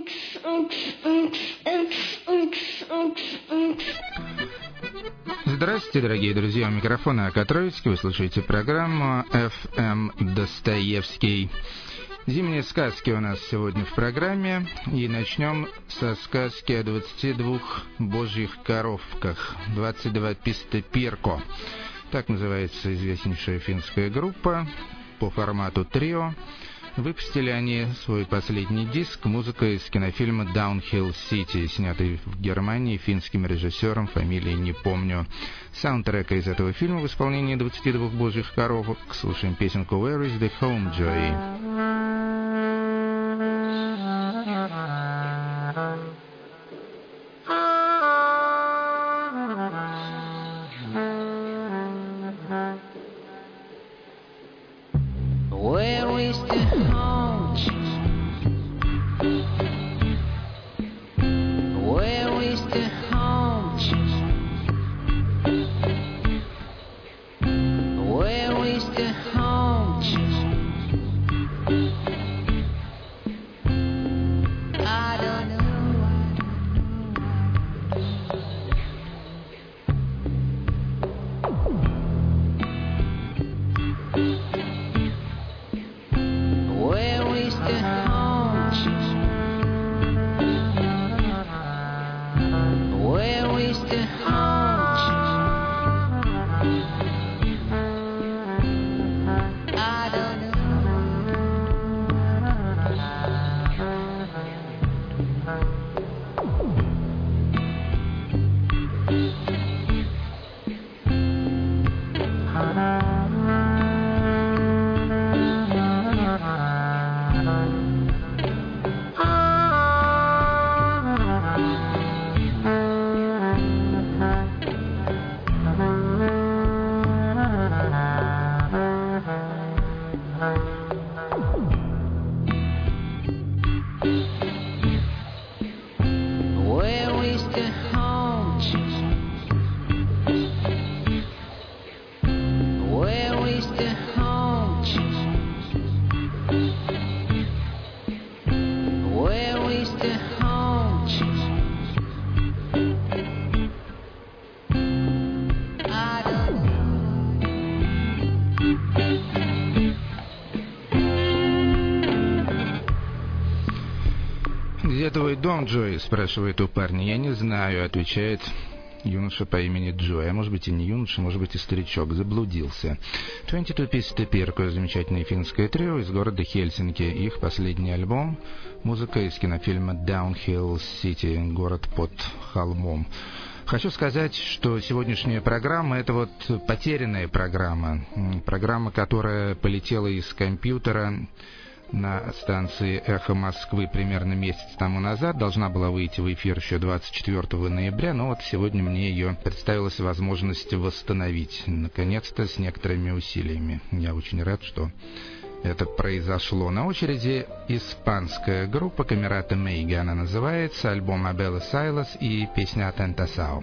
Здравствуйте, дорогие друзья, у микрофона Ака Троицкий. Вы слушаете программу «FM Достоевский». Зимние сказки у нас сегодня в программе. И начнем со сказки о 22 божьих коровках. 22 писте пирко. Так называется известнейшая финская группа по формату трио. Выпустили они свой последний диск, музыка из кинофильма «Downhill City», снятый в Германии финским режиссером, фамилии не помню. Саундтрека из этого фильма в исполнении 22 божьих коровок. Слушаем песенку «Where is the home, Joey?» «Где твой дом, Джой?» — спрашивает у парня. «Я не знаю», — отвечает юноша по имени Джой. А может быть и не юноша, может быть и старичок. Заблудился. 22 писте пирко — замечательное финское трио из города Хельсинки. Их последний альбом — музыка из кинофильма «Downhill City», город под холмом. Хочу сказать, что сегодняшняя программа — это вот потерянная программа. Программа, которая полетела из компьютера на станции «Эхо Москвы» примерно месяц тому назад. Должна была выйти в эфир еще 24 ноября, но вот сегодня мне ее представилась возможность восстановить. Наконец-то, с некоторыми усилиями. Я очень рад, что это произошло. На очереди испанская группа Камерата Мейга. Она называется, альбом Абелла Сайлас и песня «Тентасао».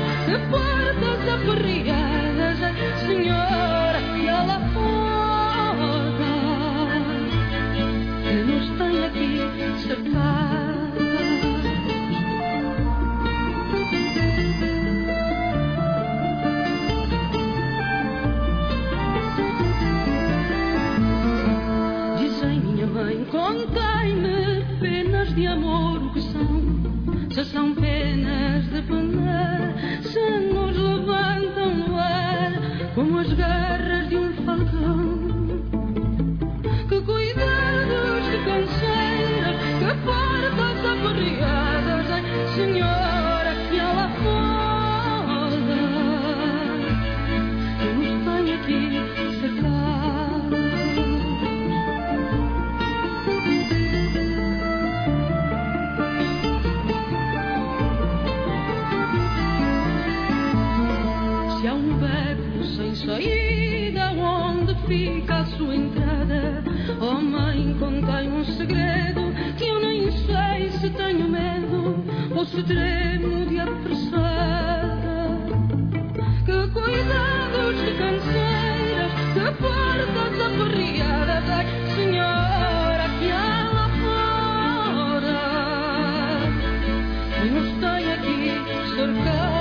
Senhora, que ela foi fica a sua entrada. Oh mãe, contai um segredo que eu nem sei se tenho medo ou se tremo de apressada. Que cuidados de canseiras, que portas aperreadas, ai senhora que há lá fora e nos tem aqui cercados.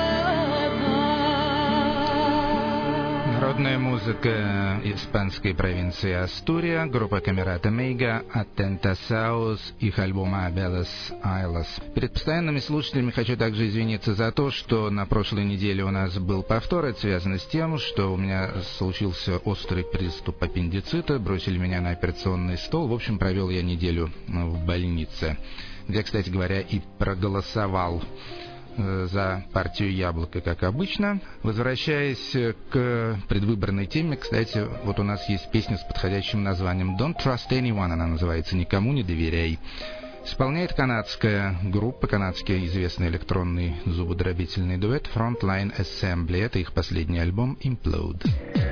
Народная музыка испанской провинции Астурия, группа Камерата Мейга, Атентасаус, их альбома Белас Айлас. Перед постоянными слушателями хочу также извиниться за то, что на прошлой неделе у нас был повтор. Это связано с тем, что у меня случился острый приступ аппендицита, бросили меня на операционный стол. В общем, провел я неделю в больнице, где, кстати говоря, и проголосовал за партию «Яблоко», как обычно. Возвращаясь к предвыборной теме, кстати, вот у нас есть песня с подходящим названием «Don't Trust Anyone», она называется «Никому не доверяй». Исполняет канадская группа, канадский известный электронный зубодробительный дуэт Frontline Assembly. Это их последний альбом «Implode».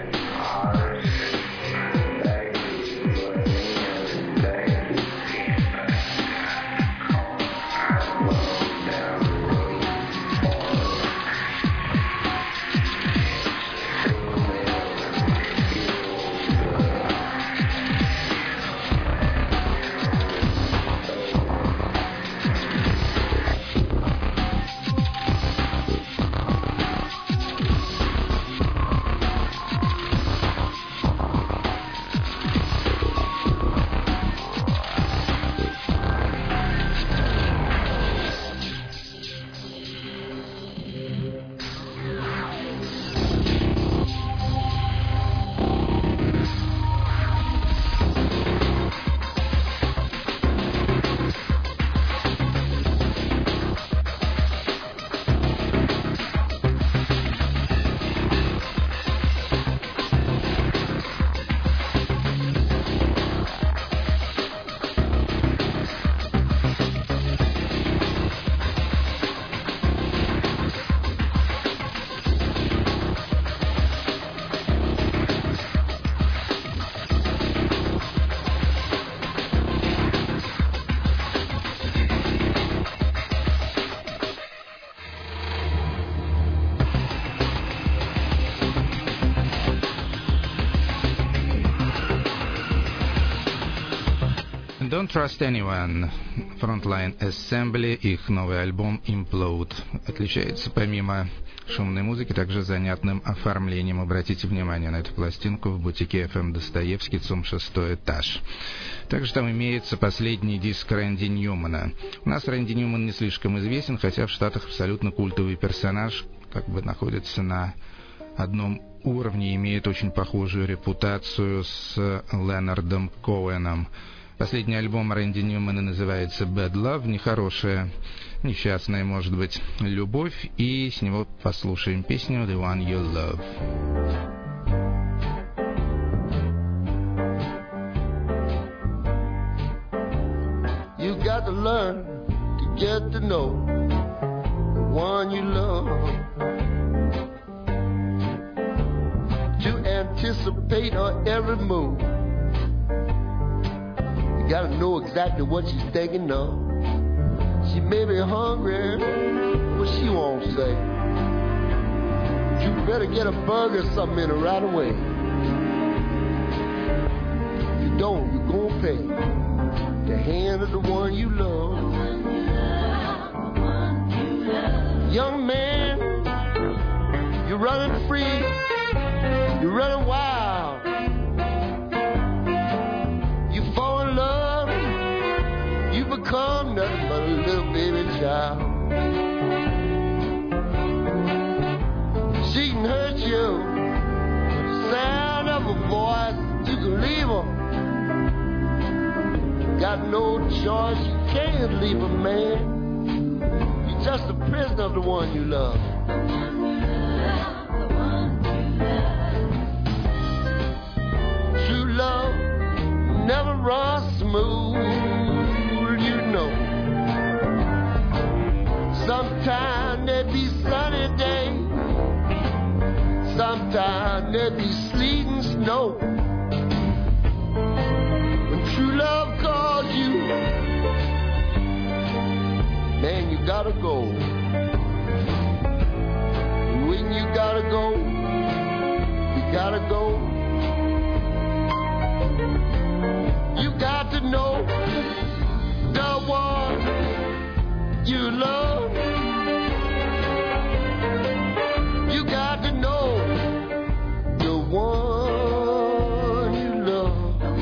Don't Trust Anyone, Frontline Assembly, их новый альбом Implode. Отличается помимо шумной музыки также занятным оформлением. Обратите внимание на эту пластинку в бутике FM Достоевский, ЦУМ 6 этаж. Также там имеется последний диск Рэнди Ньюмана. У нас Рэнди Ньюман не слишком известен, хотя в Штатах абсолютно культовый персонаж, как бы находится на одном уровне, имеет очень похожую репутацию с Ленардом Коуэном. Последний альбом Рэнди Ньюмана называется Bad Love, нехорошая, несчастная, может быть, любовь, и с него послушаем песню The One You Love. You got to learn to get to know the one you love, to anticipate her every move. Gotta know exactly what she's thinking of. She may be hungry, what she won't say. You better get a burger or something in her right away. If you don't, you're gonna pay the hand of the one you love. Young man, you're running free, you're running wild. Become nothing but a little baby child. She can hurt you with the sound of a voice. You can leave her. Got no choice. You can't leave a man. You're just a prisoner of the one you love. True love never runs smooth. Sometimes there be sunny days, sometimes there be sleet and snow. gotta go. When you gotta go, you gotta go. You got to know the one you love. You got to know the one you love. The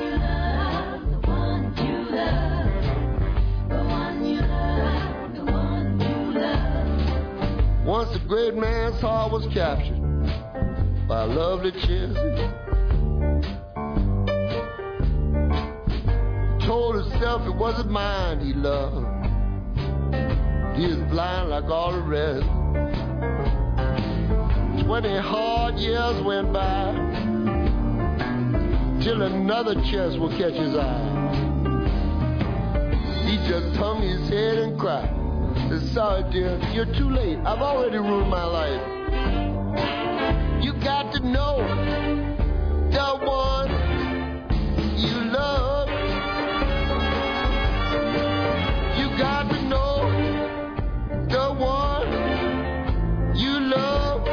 one you love, the one you love, the one you love, the one you love. Once a great man's heart was captured by a lovely Chelsea. Told himself it wasn't mine he loved. He was blind like all the rest. 20 hard years went by till another chest will catch his eye. He just hung his head and cried. Said, sorry dear, you're too late. I've already ruined my life. You got to know the one you love. You got to know the one you love.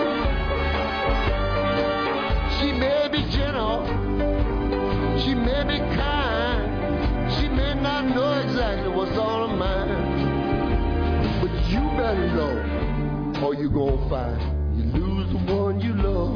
She may be gentle, she may be kind, she may not know exactly what's on her mind, but you better know, or you're gonna find you lose the one you love.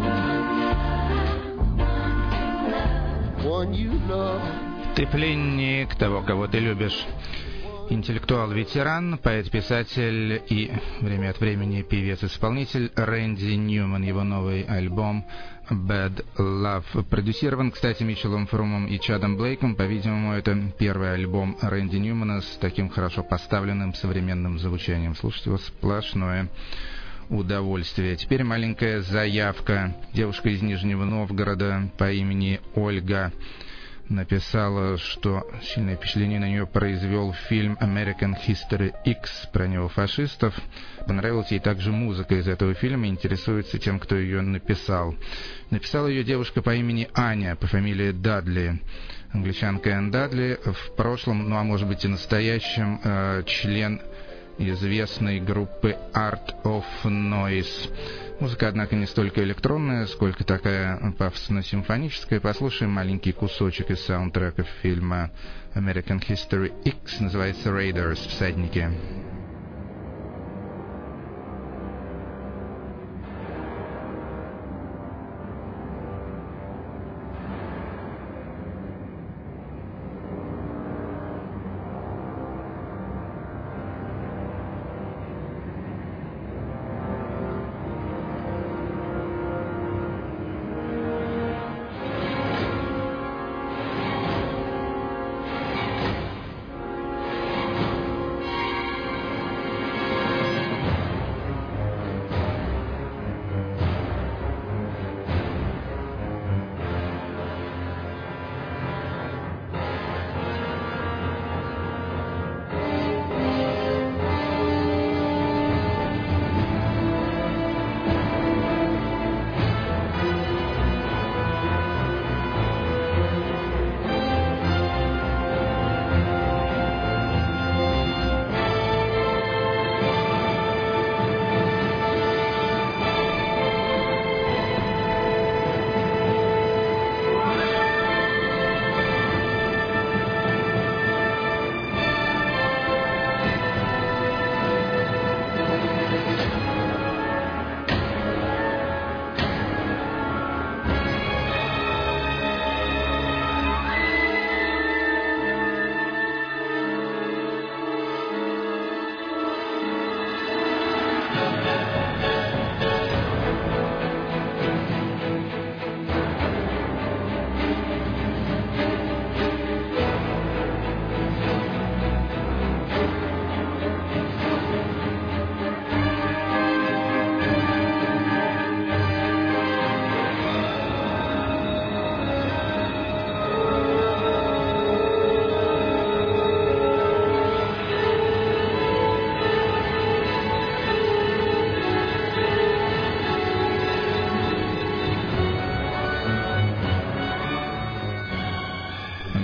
One you love. Ты пленник того, кого ты любишь. Интеллектуал-ветеран, поэт-писатель и время от времени певец-исполнитель Рэнди Ньюман. Его новый альбом «Bad Love» продюсирован, кстати, Митчеллом Фрумом и Чадом Блейком. По-видимому, это первый альбом Рэнди Ньюмана с таким хорошо поставленным современным звучанием. Слушать его сплошное удовольствие. Теперь маленькая заявка. Девушка из Нижнего Новгорода по имени Ольга написала, что сильное впечатление на нее произвел фильм American History X про неофашистов. Понравилась ей также музыка из этого фильма, интересуется тем, кто ее написал. Написала ее девушка по имени Аня, по фамилии Дадли. Англичанка Энн Дадли, в прошлом, ну а может быть и настоящем, член известной группы Art of Noise. Музыка, однако, не столько электронная, сколько такая пафосно-симфоническая. Послушаем маленький кусочек из саундтрека фильма American History X, называется Raiders, всадники.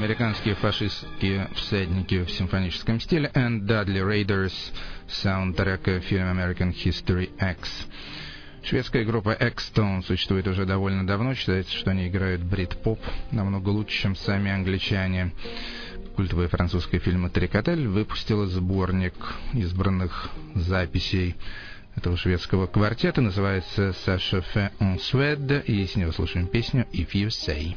американские фашистские всадники в симфоническом стиле and Dudley Raiders саундтрека фильма American History X. Шведская группа X-Stone существует уже довольно давно. Считается, что они играют брит-поп намного лучше, чем сами англичане. Культовая французская фирма Трикотель выпустила сборник избранных записей этого шведского квартета. Называется «Ça se fait en Suède», и с него слушаем песню «If You Say».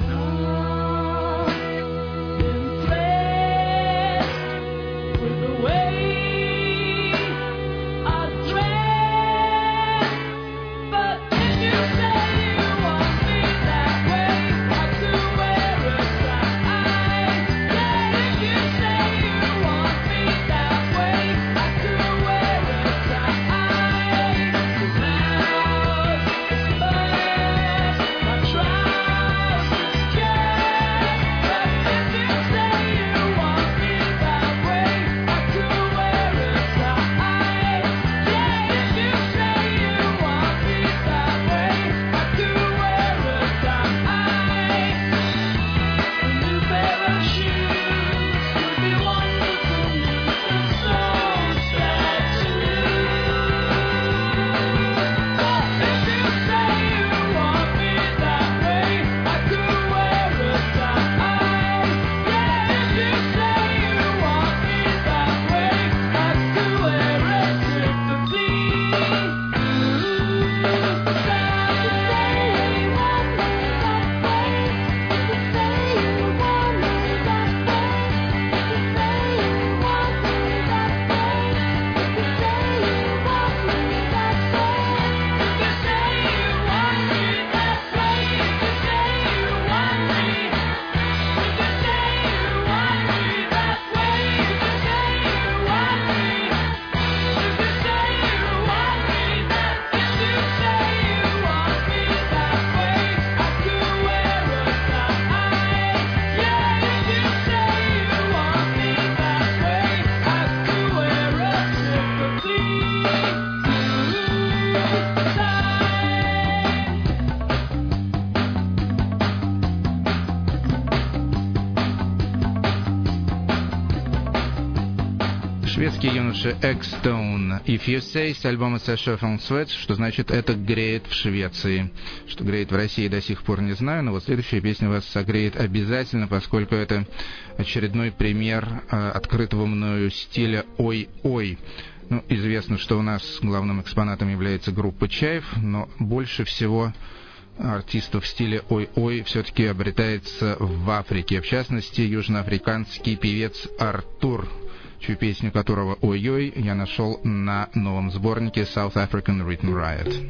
Шведские юноши X-Stone «If You Say» с альбома «Ça chauffe en Suède», что значит «это греет в Швеции». Что греет в России, до сих пор не знаю, но вот следующая песня вас согреет обязательно, поскольку это очередной пример открытого мною стиля «ой-ой». Ну, известно, что у нас главным экспонатом является группа «Чайф», но больше всего артистов в стиле «ой-ой» все-таки обретается в Африке. В частности, южноафриканский певец Артур, чью песню которого «Ой-ой» я нашел на новом сборнике South African Rhythm Riot.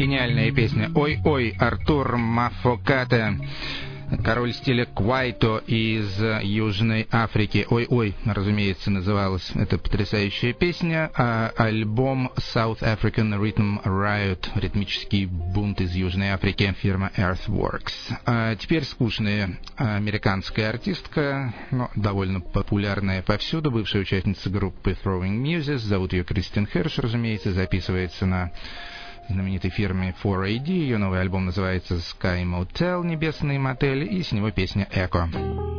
гениальная песня «Ой-ой» Артур Мафоката, король стиля квайто из Южной Африки. «Ой-ой», разумеется, называлась эта потрясающая песня, а альбом South African Rhythm Riot, ритмический бунт из Южной Африки, фирма Earthworks. А теперь скучная американская артистка, но довольно популярная повсюду, бывшая участница группы Throwing Muses, зовут ее Кристин Херш, разумеется, записывается на знаменитой фирме 4AD. Ее новый альбом называется Sky Motel, небесный мотель, и с него песня «Эко».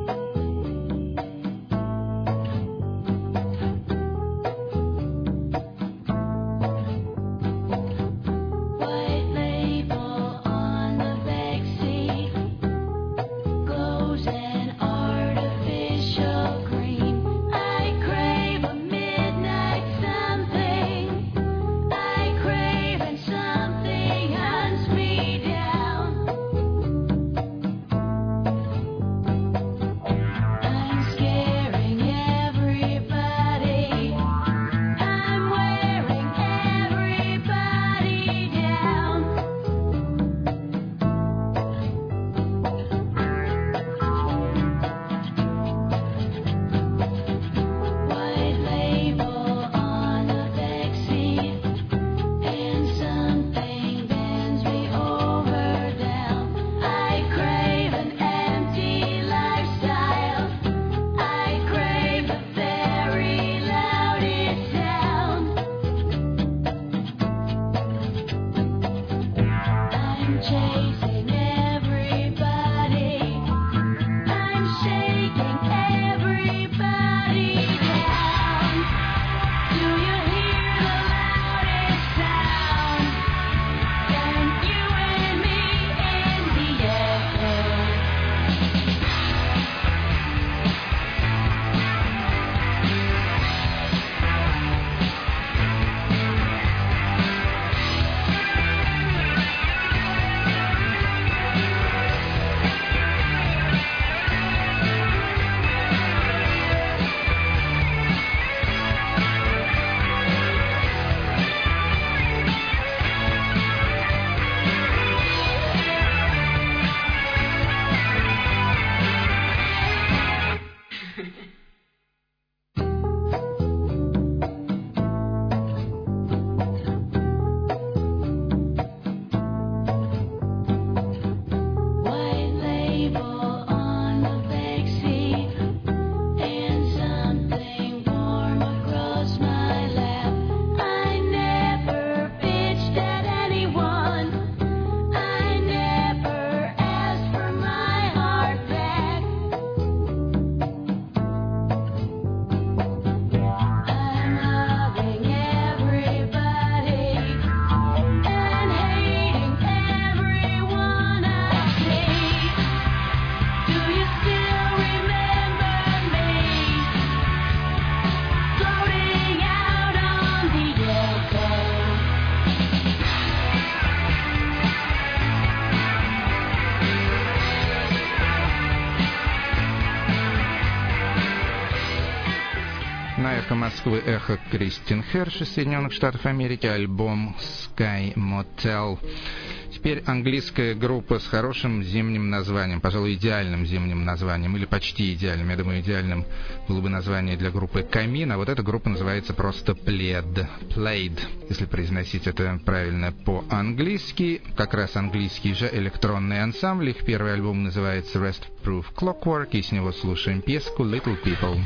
Москвы «Эхо» Кристин Херш из Соединенных Штатов Америки, альбом Sky Motel. Теперь английская группа с хорошим зимним названием, пожалуй, идеальным зимним названием, или почти идеальным. Я думаю, идеальным было бы название для группы «Камин», а вот эта группа называется просто Plaid, если произносить это правильно по-английски. Как раз английский же электронный ансамбль. Их первый альбом называется Rest Proof Clockwork, и с него слушаем песку Little People.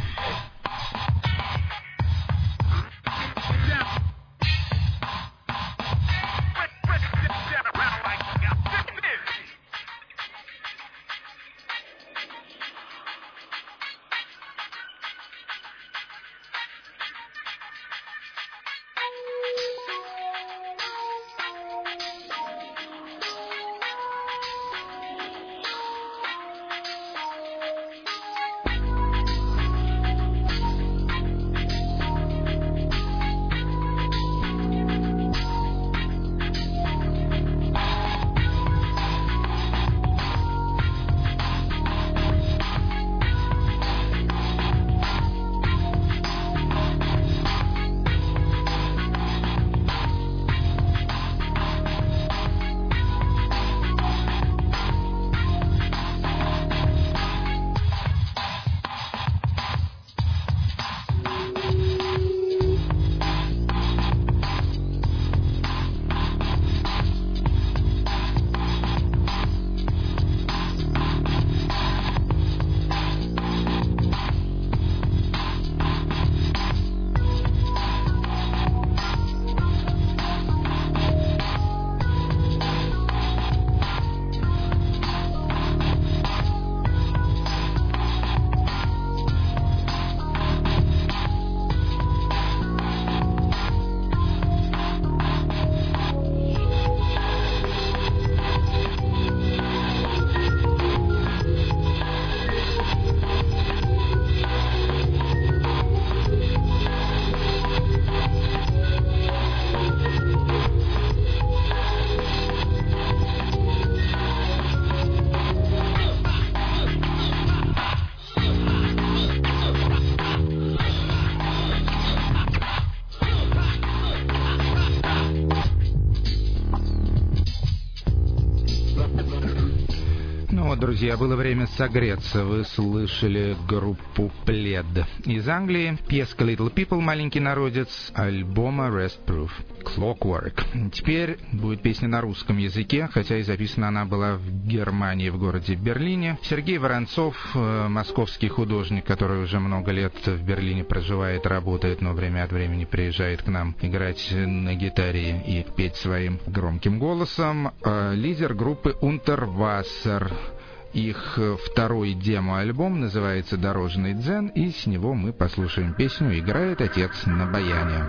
Друзья, было время согреться. Вы слышали группу Plaid. Из Англии песка Little People, маленький народец, альбома Rest Proof, Clockwork. Теперь будет песня на русском языке, хотя и записана она была в Германии, в городе Берлине. Сергей Воронцов, московский художник, который уже много лет в Берлине проживает, работает, но время от времени приезжает к нам играть на гитаре и петь своим громким голосом. Лидер группы Unterwasser. Их второй демо-альбом называется «Дорожный дзен», и с него мы послушаем песню «Играет отец на баяне».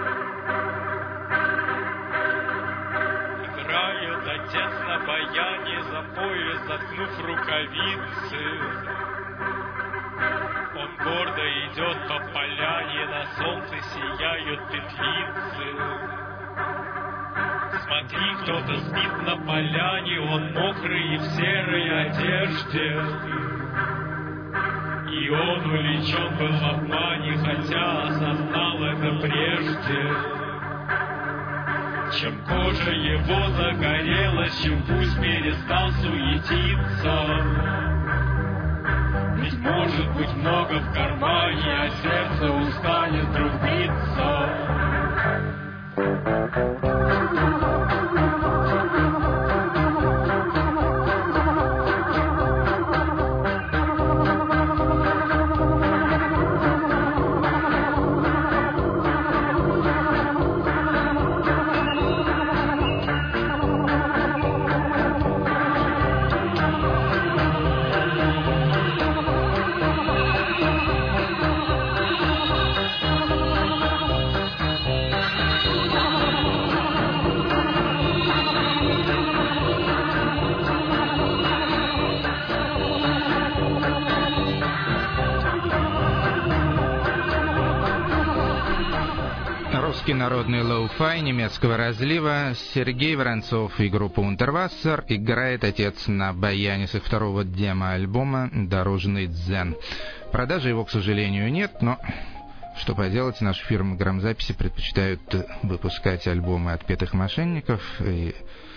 Играет отец на баяне, за пояс заткнув рукавицы. Он гордо идет по поляне, на солнце сияют петлицы. Смотри, кто-то спит на поляне, он мокрый и в серой одежде. И он увлечен был в обмане, хотя осознал это прежде. Чем кожа его загорелась, чем пусть перестал суетиться. Ведь может быть много в кармане, а сердце устанет вдруг биться. Народный лоу-фай немецкого разлива. Сергей Воронцов и группа Unterwasser. Играет отец на баяне с их второго демо-альбома «Дорожный дзен». Продажи его, к сожалению, нет, но что поделать, наши фирмы грамзаписи предпочитают выпускать альбомы отпетых мошенников и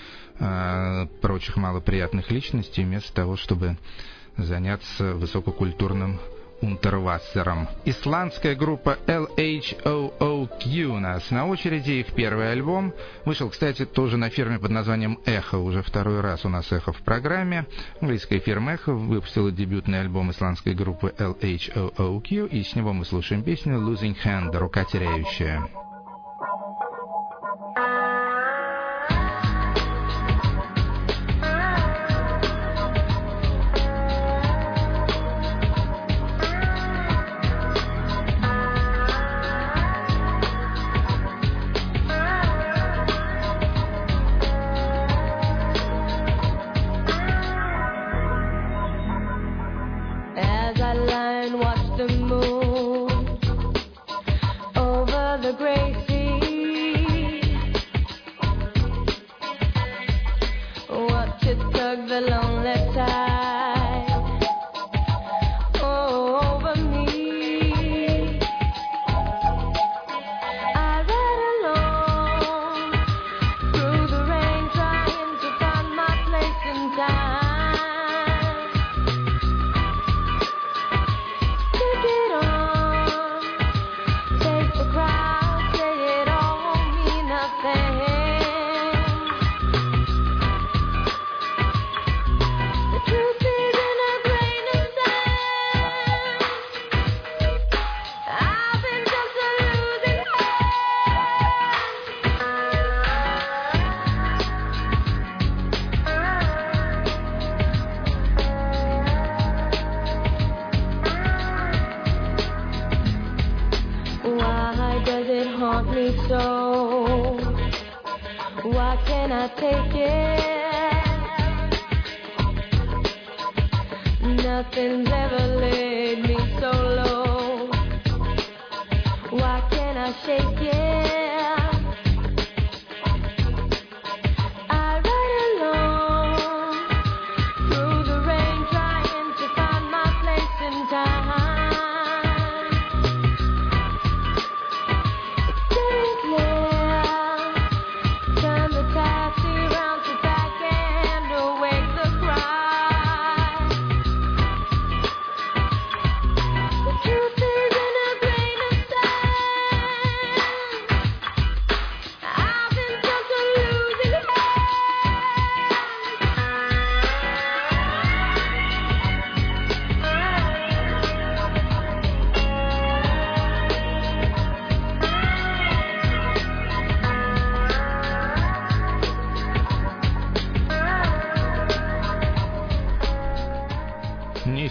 прочих малоприятных личностей, вместо того, чтобы заняться высококультурным Unterwasser'ом. Исландская группа LHOOQ у нас на очереди. Их первый альбом вышел, кстати, тоже на фирме под названием Echo. Уже второй раз у нас Echo в программе. Английская фирма Echo выпустила дебютный альбом исландской группы LHOOQ, и с него мы слушаем песню Losing Hand, рука теряющая. Turn the taxi round to back and awake the cry.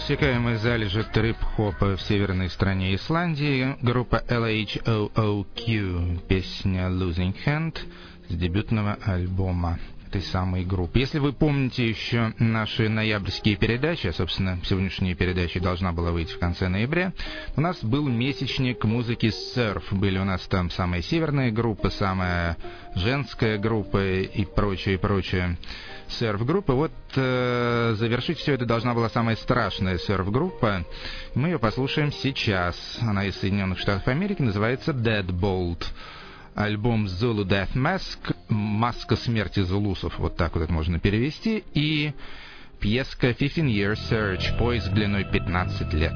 неиссякаемые залежи трип-хопа в северной стране Исландии. Группа LHOOQ, песня Losing Hand с дебютного альбома этой самой группы. Если вы помните еще наши ноябрьские передачи, а, собственно, сегодняшняя передача должна была выйти в конце ноября, у нас был месячник музыки серф. Были у нас там самая северная группа, самая женская группа и прочее серф-группа. Вот завершить все это должна была самая страшная серф-группа. Мы ее послушаем сейчас. Она из Соединенных Штатов Америки, называется Deadbolt. Альбом Zulu Death Mask, «Маска смерти зулусов», вот так вот это можно перевести, и пьеска 15 Year Search, поиск длиной 15 лет.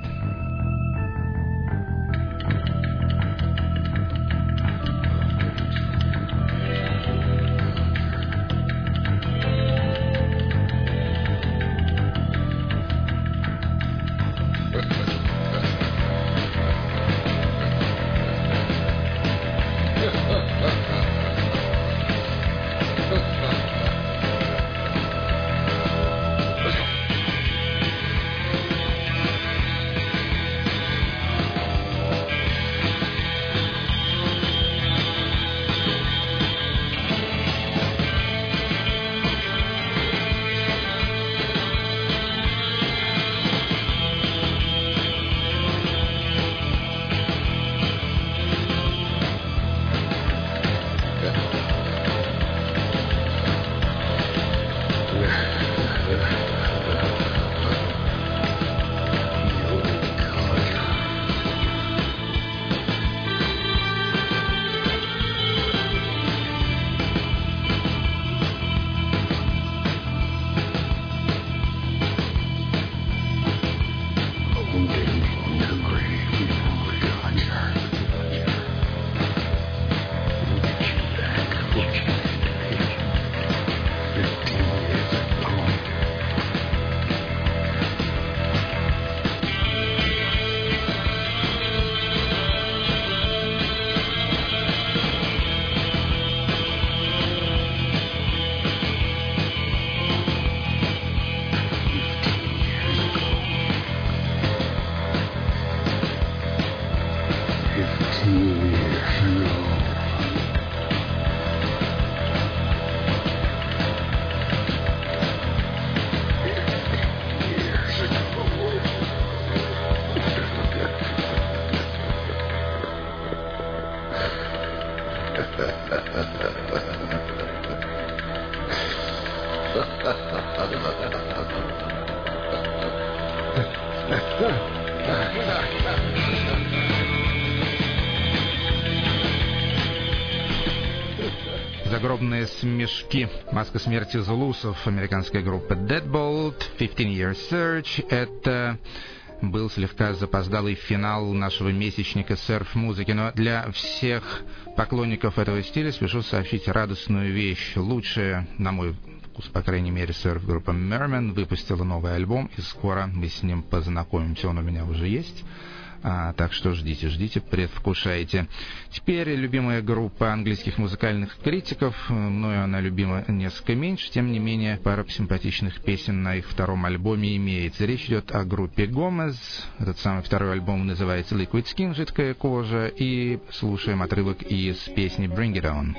Загробные смешки. «Маска смерти зулусов», американская группа Deadbolt, 15 Year Search. Это был слегка запоздалый финал нашего месячника серф-музыки. Но для всех поклонников этого стиля спешу сообщить радостную вещь. Лучшая, на мой вкус, по крайней мере, серф-группа Merman выпустила новый альбом, и скоро мы с ним познакомимся. Он у меня уже есть. Так что ждите, предвкушайте. Теперь любимая группа английских музыкальных критиков. Мною она любима несколько меньше. Тем не менее, пара симпатичных песен на их втором альбоме имеется. Речь идет о группе Gomez. Этот самый второй альбом называется Liquid Skin, жидкая кожа. И слушаем отрывок из песни Bring It On.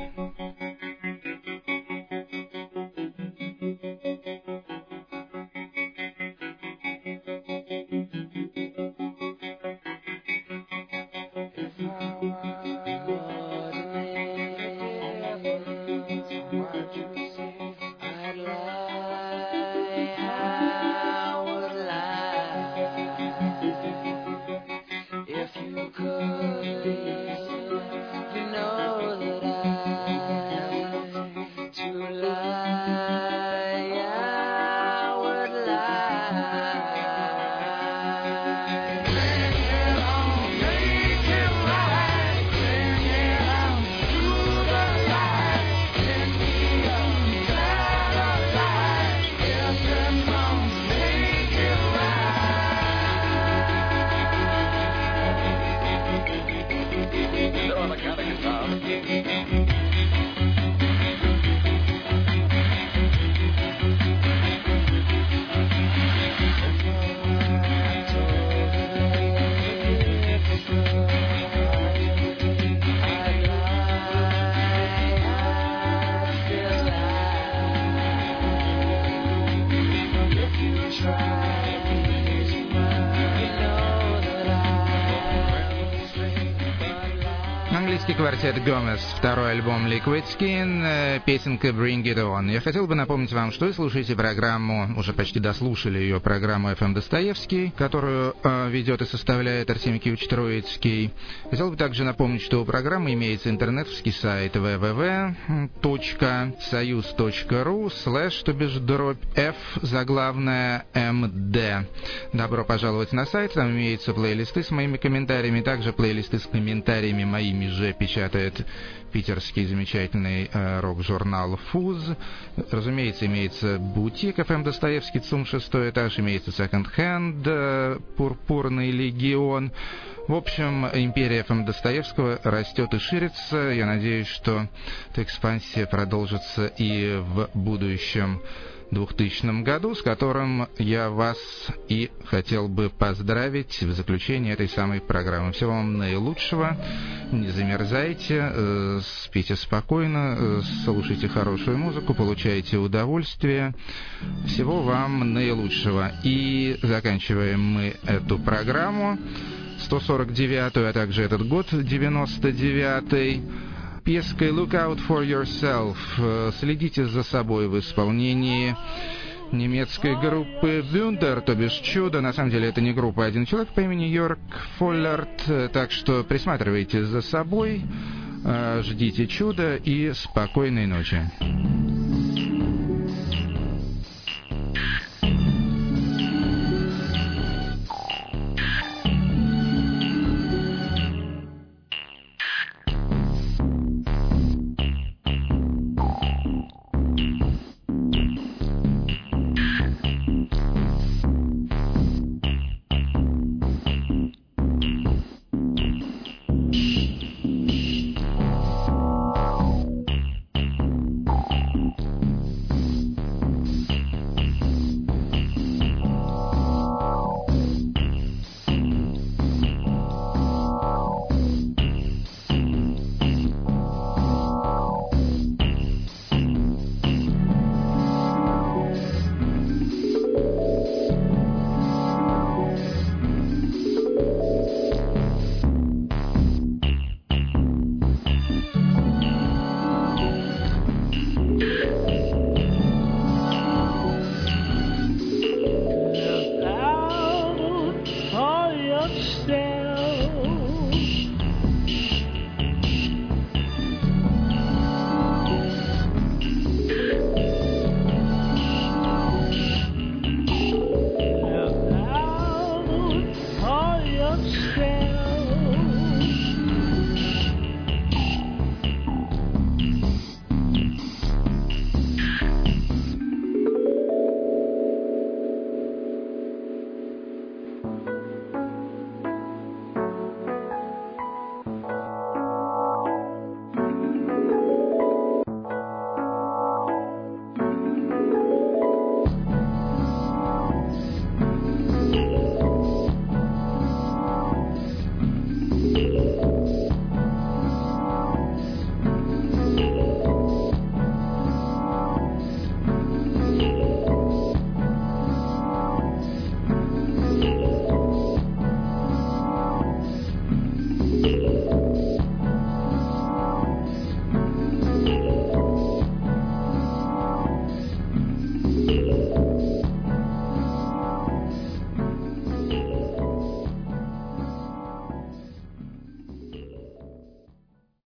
Английский квартет Gomez, второй альбом Liquid Skin, песенка Bring It On. Я хотел бы напомнить вам, что вы слушаете программу, уже почти дослушали ее, программу FM Достоевский, которую ведет и составляет Артемий Киевич Троицкий. Хотел бы также напомнить, что у программы имеется интернетовский сайт www.soyuz.ru/f заглавная МД. Добро пожаловать на сайт, там имеются плейлисты с моими комментариями, также плейлисты с комментариями моими же печатает питерский замечательный рок-журнал «Фуз». Разумеется, имеется бутик FM Достоевский, ЦУМ 6 этаж, имеется секонд-хенд «Пурпурный легион». В общем, империя FM Достоевского растет и ширится. Я надеюсь, что эта экспансия продолжится и в будущем 2000 году, с которым я вас и хотел бы поздравить в заключении этой самой программы. Всего вам наилучшего, не замерзайте, спите спокойно, слушайте хорошую музыку, получайте удовольствие. Всего вам наилучшего. И заканчиваем мы эту программу, 149-ю, а также этот год, 99-й, пеской «Look Out For Yourself». Следите за собой в исполнении немецкой группы «Wunder», то бишь «Чудо». На самом деле это не группа, а один человек по имени Йорк Фоллерт. Так что присматривайте за собой, ждите чуда и спокойной ночи.